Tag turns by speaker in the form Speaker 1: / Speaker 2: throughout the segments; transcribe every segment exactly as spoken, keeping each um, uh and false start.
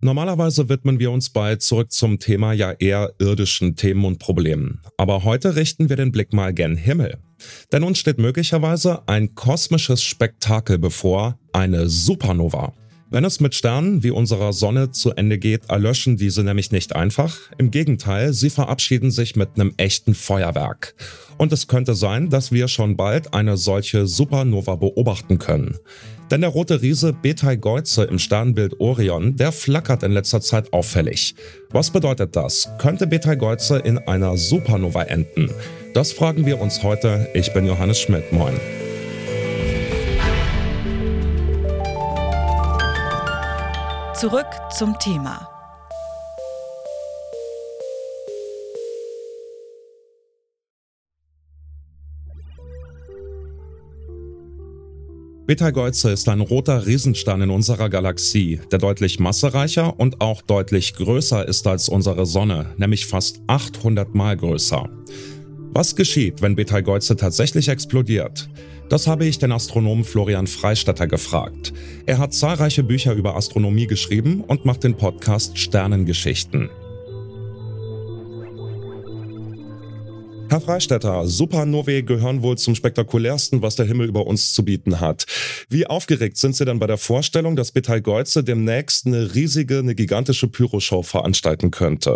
Speaker 1: Normalerweise widmen wir uns bei Zurück zum Thema ja eher irdischen Themen und Problemen. Aber heute richten wir den Blick mal gen Himmel. Denn uns steht möglicherweise ein kosmisches Spektakel bevor, eine Supernova. Wenn es mit Sternen wie unserer Sonne zu Ende geht, erlöschen diese nämlich nicht einfach. Im Gegenteil, sie verabschieden sich mit einem echten Feuerwerk. Und es könnte sein, dass wir schon bald eine solche Supernova beobachten können. Denn der rote Riese Betelgeuse im Sternbild Orion, der flackert in letzter Zeit auffällig. Was bedeutet das? Könnte Betelgeuse in einer Supernova enden? Das fragen wir uns heute. Ich bin Johannes Schmidt. Moin.
Speaker 2: Zurück zum Thema.
Speaker 1: Betelgeuse ist ein roter Riesenstern in unserer Galaxie, der deutlich massereicher und auch deutlich größer ist als unsere Sonne, nämlich fast achthundert Mal größer. Was geschieht, wenn Betelgeuse tatsächlich explodiert? Das habe ich den Astronomen Florian Freistetter gefragt. Er hat zahlreiche Bücher über Astronomie geschrieben und macht den Podcast Sternengeschichten. Herr Freistetter, Supernovae gehören wohl zum spektakulärsten, was der Himmel über uns zu bieten hat. Wie aufgeregt sind Sie denn bei der Vorstellung, dass Betelgeuse demnächst eine riesige, eine gigantische Pyroshow veranstalten könnte?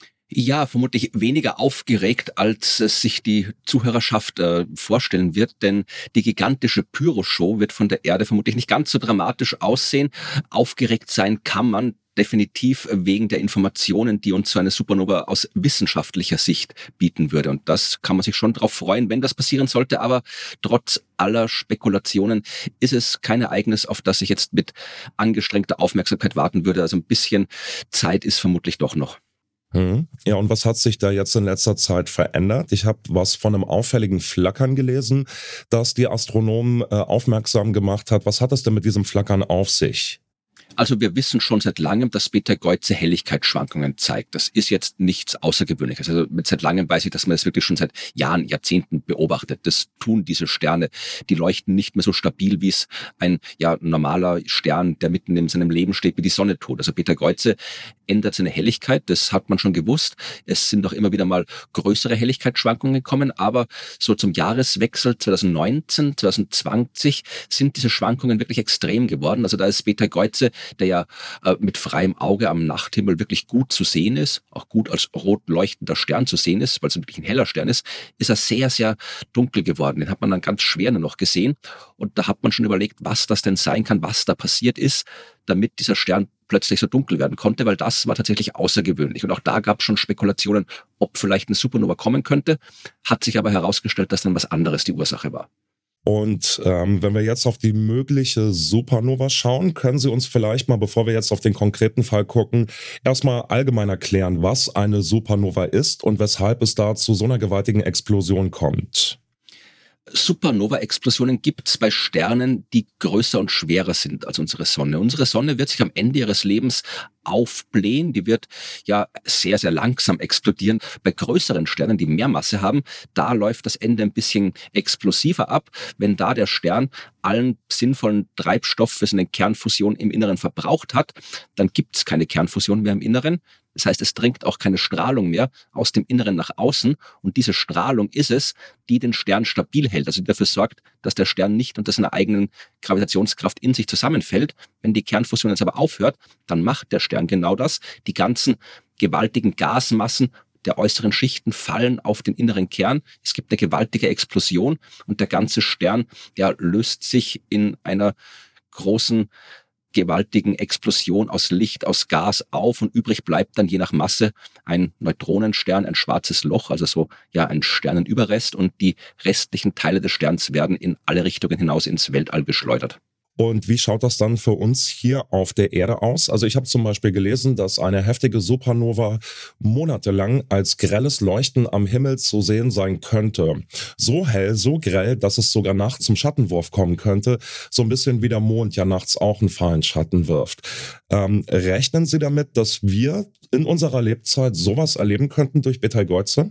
Speaker 3: Ja, vermutlich weniger aufgeregt, als es sich die Zuhörerschaft äh, vorstellen wird, denn die gigantische Pyroshow wird von der Erde vermutlich nicht ganz so dramatisch aussehen. Aufgeregt sein kann man definitiv wegen der Informationen, die uns so eine Supernova aus wissenschaftlicher Sicht bieten würde. Und das kann man sich schon darauf freuen, wenn das passieren sollte. Aber trotz aller Spekulationen ist es kein Ereignis, auf das ich jetzt mit angestrengter Aufmerksamkeit warten würde. Also ein bisschen Zeit ist vermutlich doch noch.
Speaker 1: Hm. Ja, und was hat sich da jetzt in letzter Zeit verändert? Ich habe was von einem auffälligen Flackern gelesen, das die Astronomen äh, aufmerksam gemacht hat. Was hat es denn mit diesem Flackern auf sich?
Speaker 3: Also wir wissen schon seit langem, dass Betelgeuse Helligkeitsschwankungen zeigt. Das ist jetzt nichts Außergewöhnliches. Also seit langem weiß ich, dass man das wirklich schon seit Jahren, Jahrzehnten beobachtet. Das tun diese Sterne. Die leuchten nicht mehr so stabil, wie es ein ja normaler Stern, der mitten in seinem Leben steht, wie die Sonne tut. Also Betelgeuse ändert seine Helligkeit. Das hat man schon gewusst. Es sind auch immer wieder mal größere Helligkeitsschwankungen gekommen. Aber so zum Jahreswechsel zwanzig neunzehn, zwanzig zwanzig sind diese Schwankungen wirklich extrem geworden. Also da ist Betelgeuse, der ja äh, mit freiem Auge am Nachthimmel wirklich gut zu sehen ist, auch gut als rot leuchtender Stern zu sehen ist, weil es wirklich ein heller Stern ist, ist er sehr, sehr dunkel geworden. Den hat man dann ganz schwer nur noch gesehen. Und da hat man schon überlegt, was das denn sein kann, was da passiert ist, damit dieser Stern plötzlich so dunkel werden konnte, weil das war tatsächlich außergewöhnlich. Und auch da gab es schon Spekulationen, ob vielleicht eine Supernova kommen könnte, hat sich aber herausgestellt, dass dann was anderes die Ursache war.
Speaker 1: Und ähm, wenn wir jetzt auf die mögliche Supernova schauen, können Sie uns vielleicht mal, bevor wir jetzt auf den konkreten Fall gucken, erstmal allgemein erklären, was eine Supernova ist und weshalb es da zu so einer gewaltigen Explosion kommt.
Speaker 3: Supernova-Explosionen gibt es bei Sternen, die größer und schwerer sind als unsere Sonne. Unsere Sonne wird sich am Ende ihres Lebens aufblähen, die wird ja sehr, sehr langsam explodieren. Bei größeren Sternen, die mehr Masse haben, da läuft das Ende ein bisschen explosiver ab. Wenn da der Stern allen sinnvollen Treibstoff für seine Kernfusion im Inneren verbraucht hat, dann gibt es keine Kernfusion mehr im Inneren. Das heißt, es dringt auch keine Strahlung mehr aus dem Inneren nach außen. Und diese Strahlung ist es, die den Stern stabil hält. Also die dafür sorgt, dass der Stern nicht unter seiner eigenen Gravitationskraft in sich zusammenfällt. Wenn die Kernfusion jetzt aber aufhört, dann macht der Stern genau das. Die ganzen gewaltigen Gasmassen der äußeren Schichten fallen auf den inneren Kern. Es gibt eine gewaltige Explosion und der ganze Stern ja, löst sich in einer großen gewaltigen Explosion aus Licht, aus Gas auf und übrig bleibt dann je nach Masse ein Neutronenstern, ein schwarzes Loch, also so ja ein Sternenüberrest und die restlichen Teile des Sterns werden in alle Richtungen hinaus ins Weltall geschleudert.
Speaker 1: Und wie schaut das dann für uns hier auf der Erde aus? Also ich habe zum Beispiel gelesen, dass eine heftige Supernova monatelang als grelles Leuchten am Himmel zu sehen sein könnte. So hell, so grell, dass es sogar nachts zum Schattenwurf kommen könnte. So ein bisschen wie der Mond ja nachts auch einen fahlen Schatten wirft. Ähm, rechnen Sie damit, dass wir in unserer Lebzeit sowas erleben könnten durch Betelgeuse?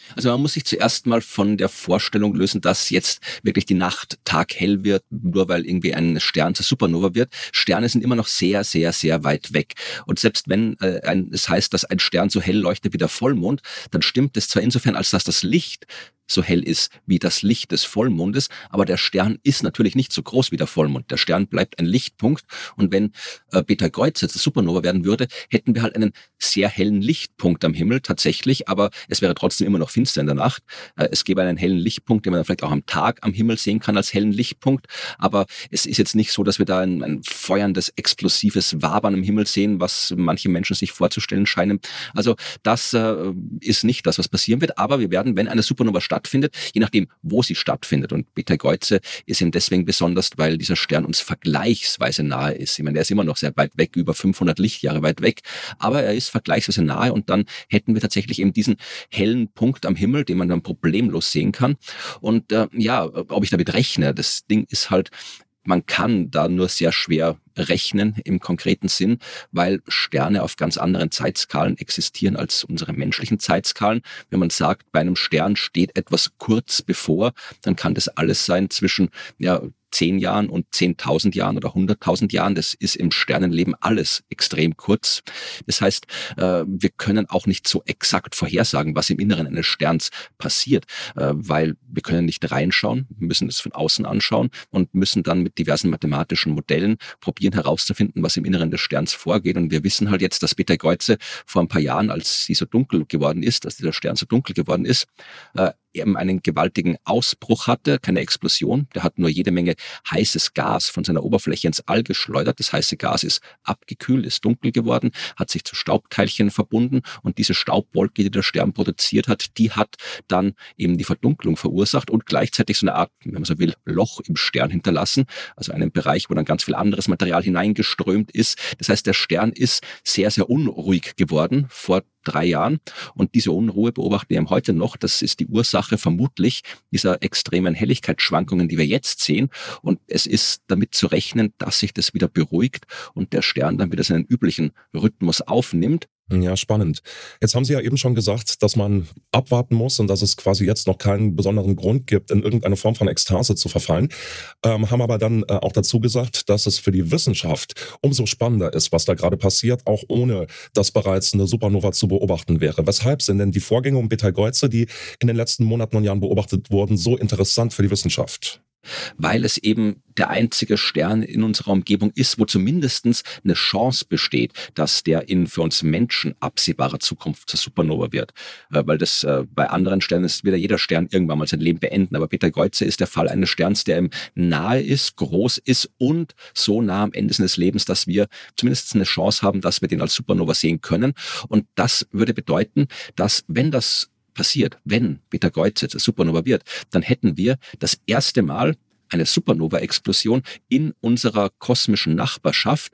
Speaker 3: Also man muss sich zuerst mal von der Vorstellung lösen, dass jetzt wirklich die Nacht taghell wird, nur weil irgendwie ein Stern zur Supernova wird. Sterne sind immer noch sehr, sehr, sehr weit weg. Und selbst wenn äh, ein, es heißt, dass ein Stern so hell leuchtet wie der Vollmond, dann stimmt es zwar insofern, als dass das Licht so hell ist wie das Licht des Vollmondes, aber der Stern ist natürlich nicht so groß wie der Vollmond. Der Stern bleibt ein Lichtpunkt und wenn äh, Betelgeuse zur Supernova werden würde, hätten wir halt einen sehr hellen Lichtpunkt am Himmel tatsächlich, aber es wäre trotzdem immer noch finster in der Nacht. Äh, es gäbe einen hellen Lichtpunkt, den man dann vielleicht auch am Tag am Himmel sehen kann als hellen Lichtpunkt, aber es ist jetzt nicht so, dass wir da ein, ein feuerndes, explosives Wabern im Himmel sehen, was manche Menschen sich vorzustellen scheinen. Also das äh, ist nicht das, was passieren wird, aber wir werden, wenn eine Supernova stattfindet, je nachdem, wo sie stattfindet. Und Betelgeuse ist eben deswegen besonders, weil dieser Stern uns vergleichsweise nahe ist. Ich meine, er ist immer noch sehr weit weg, über fünfhundert Lichtjahre weit weg, aber er ist vergleichsweise nahe und dann hätten wir tatsächlich eben diesen hellen Punkt am Himmel, den man dann problemlos sehen kann. Und äh, ja, ob ich damit rechne, das Ding ist halt, man kann da nur sehr schwer rechnen im konkreten Sinn, weil Sterne auf ganz anderen Zeitskalen existieren als unsere menschlichen Zeitskalen. Wenn man sagt, bei einem Stern steht etwas kurz bevor, dann kann das alles sein zwischen ja zehn Jahren und zehntausend Jahren oder hunderttausend Jahren. Das ist im Sternenleben alles extrem kurz. Das heißt, wir können auch nicht so exakt vorhersagen, was im Inneren eines Sterns passiert, weil wir können nicht reinschauen, wir müssen es von außen anschauen und müssen dann mit diversen mathematischen Modellen probieren herauszufinden, was im Inneren des Sterns vorgeht. Und wir wissen halt jetzt, dass Betelgeuse vor ein paar Jahren, als sie so dunkel geworden ist, dass dieser Stern so dunkel geworden ist, eben einen gewaltigen Ausbruch hatte, keine Explosion. Der hat nur jede Menge heißes Gas von seiner Oberfläche ins All geschleudert. Das heiße Gas ist abgekühlt, ist dunkel geworden, hat sich zu Staubteilchen verbunden und diese Staubwolke, die der Stern produziert hat, die hat dann eben die Verdunklung verursacht und gleichzeitig so eine Art, wenn man so will, Loch im Stern hinterlassen, also einen Bereich, wo dann ganz viel anderes Material hineingeströmt ist. Das heißt, der Stern ist sehr, sehr unruhig geworden vor drei Jahren und diese Unruhe beobachten wir heute noch. Das ist die Ursache vermutlich dieser extremen Helligkeitsschwankungen, die wir jetzt sehen und es ist damit zu rechnen, dass sich das wieder beruhigt und der Stern dann wieder seinen üblichen Rhythmus aufnimmt.
Speaker 1: Ja, spannend. Jetzt haben Sie ja eben schon gesagt, dass man abwarten muss und dass es quasi jetzt noch keinen besonderen Grund gibt, in irgendeine Form von Ekstase zu verfallen, ähm, haben aber dann äh, auch dazu gesagt, dass es für die Wissenschaft umso spannender ist, was da gerade passiert, auch ohne dass bereits eine Supernova zu beobachten wäre. Weshalb sind denn die Vorgänge um Betelgeuse, die in den letzten Monaten und Jahren beobachtet wurden, so interessant für die Wissenschaft?
Speaker 3: Weil es eben der einzige Stern in unserer Umgebung ist, wo zumindest eine Chance besteht, dass der in für uns Menschen absehbarer Zukunft zur Supernova wird. Weil das bei anderen Sternen ist, wieder jeder Stern irgendwann mal sein Leben beenden. Aber Betelgeuse ist der Fall eines Sterns, der ihm nahe ist, groß ist und so nah am Ende seines Lebens, dass wir zumindest eine Chance haben, dass wir den als Supernova sehen können. Und das würde bedeuten, dass wenn das passiert, wenn Betelgeuse zur Supernova wird, dann hätten wir das erste Mal eine Supernova-Explosion in unserer kosmischen Nachbarschaft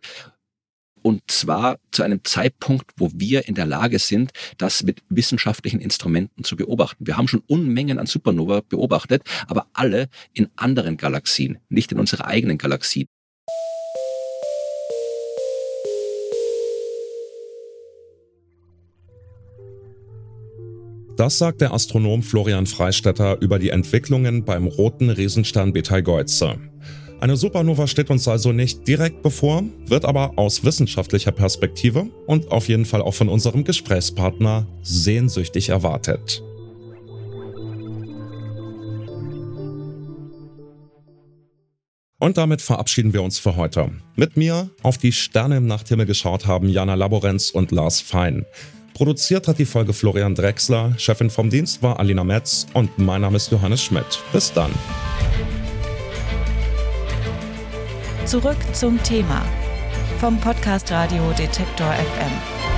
Speaker 3: und zwar zu einem Zeitpunkt, wo wir in der Lage sind, das mit wissenschaftlichen Instrumenten zu beobachten. Wir haben schon Unmengen an Supernova beobachtet, aber alle in anderen Galaxien, nicht in unserer eigenen Galaxie.
Speaker 1: Das sagt der Astronom Florian Freistetter über die Entwicklungen beim roten Riesenstern Betelgeuse. Eine Supernova steht uns also nicht direkt bevor, wird aber aus wissenschaftlicher Perspektive und auf jeden Fall auch von unserem Gesprächspartner sehnsüchtig erwartet. Und damit verabschieden wir uns für heute. Mit mir auf die Sterne im Nachthimmel geschaut haben Jana Laborenz und Lars Fein. Produziert hat die Folge Florian Drechsler, Chefin vom Dienst war Alina Metz und mein Name ist Johannes Schmidt. Bis dann.
Speaker 2: Zurück zum Thema vom Podcast Radio Detektor F M.